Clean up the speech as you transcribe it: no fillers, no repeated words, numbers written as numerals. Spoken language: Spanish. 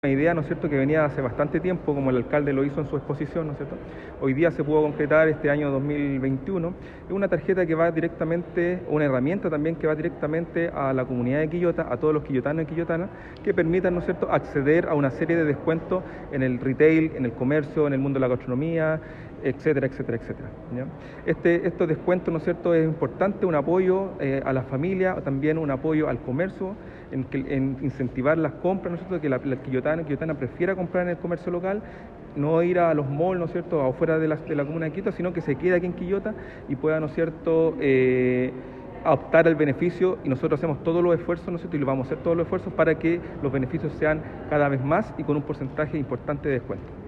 Una idea, ¿no es cierto?, que venía hace bastante tiempo, como el alcalde lo hizo en su exposición, ¿no es cierto? Hoy día se pudo concretar este año 2021. Es una tarjeta que va directamente, una herramienta también que va directamente a la comunidad de Quillota, a todos los quillotanos y quillotanas, que permitan, ¿no es cierto?, acceder a una serie de descuentos en el retail, en el comercio, en el mundo de la gastronomía, etcétera, etcétera, etcétera, ¿ya? Estos descuentos, ¿no es cierto?, es importante, un apoyo a la familia, también un apoyo al comercio, en incentivar las compras, ¿no es cierto?, que la quillotana y quillotana prefiera comprar en el comercio local, no ir a los malls, ¿no es cierto?, afuera de la comuna de Quito, sino que se quede aquí en Quillota y pueda, ¿no es cierto?, optar al beneficio, y nosotros hacemos todos los esfuerzos, ¿no es cierto?, y lo vamos a hacer todos los esfuerzos para que los beneficios sean cada vez más y con un porcentaje importante de descuento.